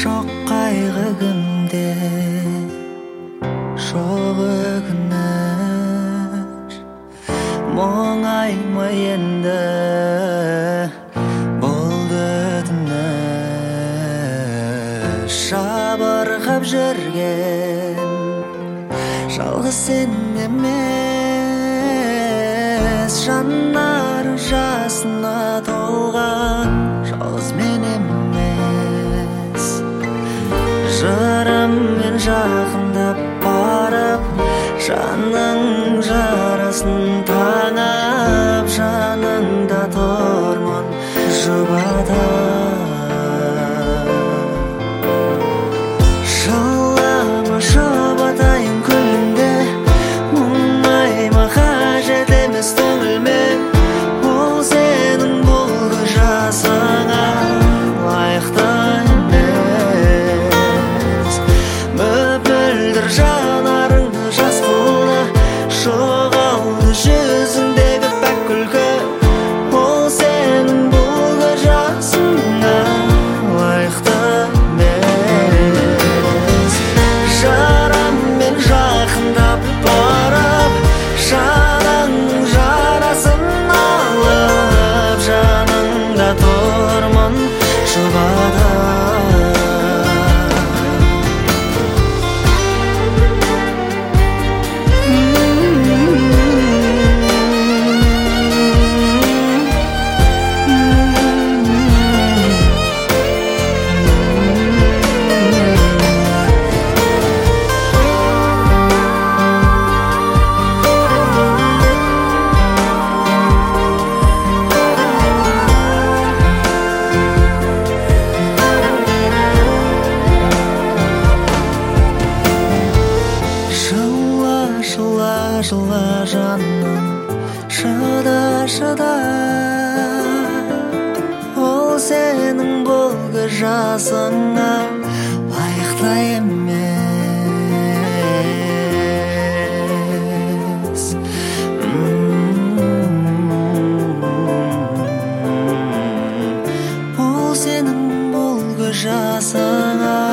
Шоқ қайғы кімде, шоқ өкініш, мұңайма енді болды түніш. Жабырқап жүрген жалғыз сен емес, жанарың жасына толған жалғыз мен емес. Жырыммен жақындап барып, жаның жарасын таңып, жаныңда тұрмын жұбатып. Жылама жұбатайын күнде, мұңайма қажет емес көңілме. Ол сенің бұл жасыңа лайықты емес. Мөпілдір жанарыңды жас қылды, жоғалды жүзіңдегі пәк күлкі. Ол сенің бұл жасыңа лайықты емес. Жараммен жақындап барып, жаныңның жарасын алып, жаныңда тұрмын жұбатып. Жыла жаным, шыда. Ол сенің бұл жасыңа лайықты емес. Ол сенің бұл жасыңа